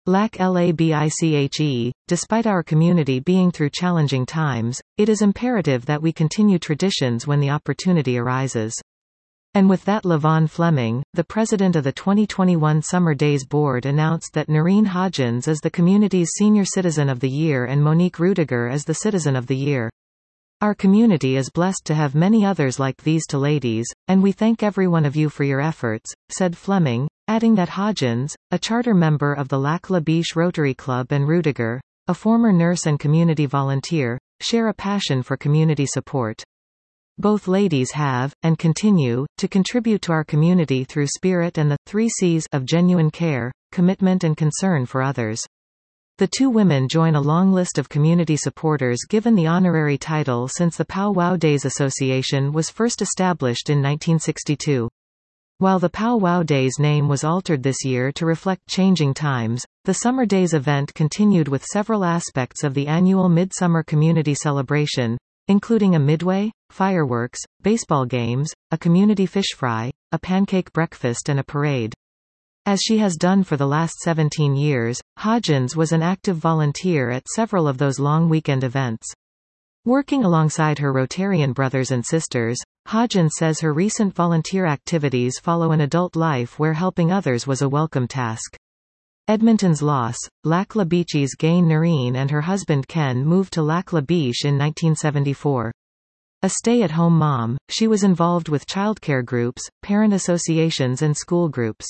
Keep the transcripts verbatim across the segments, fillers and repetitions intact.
LABICHE, despite our community being through challenging times, it is imperative that we continue traditions when the opportunity arises. And with that, Lavon Fleming, the president of the twenty twenty-one Summer Days Board, announced that Noreen Hodgins is the community's Senior Citizen of the Year and Monique Rudiger is the Citizen of the Year. Our community is blessed to have many others like these two ladies, and we thank every one of you for your efforts, said Fleming, adding that Hodgins, a charter member of the Lac La Biche Rotary Club, and Rudiger, a former nurse and community volunteer, share a passion for community support. Both ladies have, and continue, to contribute to our community through spirit and the three C's of genuine care, commitment and concern for others. The two women join a long list of community supporters given the honorary title since the Pow Wow Days Association was first established in nineteen sixty-two. While the Pow Wow Days name was altered this year to reflect changing times, the Summer Days event continued with several aspects of the annual Midsummer Community Celebration, including a midway, fireworks, baseball games, a community fish fry, a pancake breakfast and a parade. As she has done for the last seventeen years, Hodgins was an active volunteer at several of those long weekend events. Working alongside her Rotarian brothers and sisters, Hodgins says her recent volunteer activities follow an adult life where helping others was a welcome task. Edmonton's Loss, Lac La Biche's Gain Noreen and her husband Ken moved to Lac La Biche in nineteen seventy-four. A stay-at-home mom, she was involved with childcare groups, parent associations and school groups.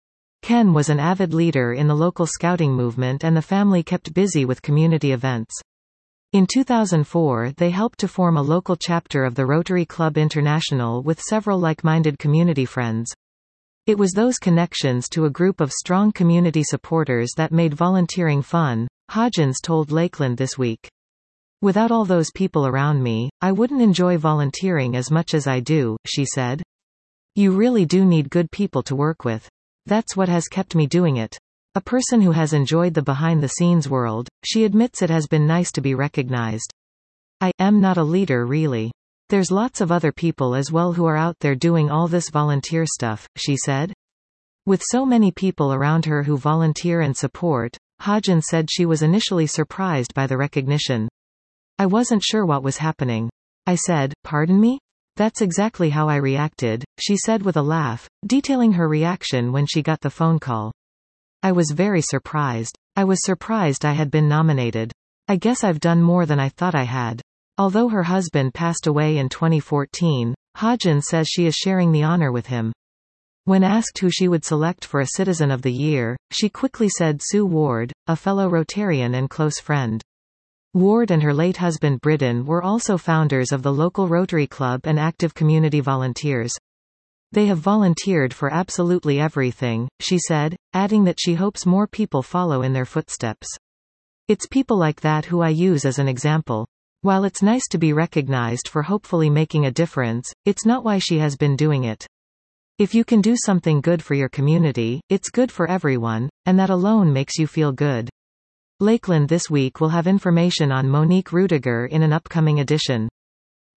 Ken was an avid leader in the local scouting movement and the family kept busy with community events. In two thousand four they helped to form a local chapter of the Rotary Club International with several like-minded community friends. It was those connections to a group of strong community supporters that made volunteering fun, Hodgins told Lakeland this week. Without all those people around me, I wouldn't enjoy volunteering as much as I do, she said. You really do need good people to work with. That's what has kept me doing it. A person who has enjoyed the behind-the-scenes world, she admits it has been nice to be recognized. I am not a leader really. There's lots of other people as well who are out there doing all this volunteer stuff, she said. With so many people around her who volunteer and support, Hodgins said she was initially surprised by the recognition. I wasn't sure what was happening. I said, "Pardon me?" That's exactly how I reacted, she said with a laugh, detailing her reaction when she got the phone call. I was very surprised. I was surprised I had been nominated. I guess I've done more than I thought I had. Although her husband passed away in twenty fourteen, Hodgins says she is sharing the honor with him. When asked who she would select for a Citizen of the Year, she quickly said Sue Ward, a fellow Rotarian and close friend. Ward and her late husband Bridden were also founders of the local Rotary Club and active community volunteers. They have volunteered for absolutely everything, she said, adding that she hopes more people follow in their footsteps. It's people like that who I use as an example. While it's nice to be recognized for hopefully making a difference, it's not why she has been doing it. If you can do something good for your community, it's good for everyone, and that alone makes you feel good. Lakeland This Week will have information on Monique Rudiger in an upcoming edition.